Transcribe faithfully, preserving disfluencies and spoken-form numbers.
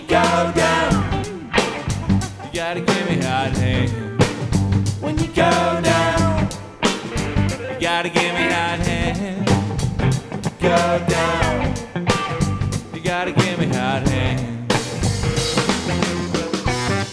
go down, you gotta give me hot hand. When you go down, you gotta give me hot hand. Go down.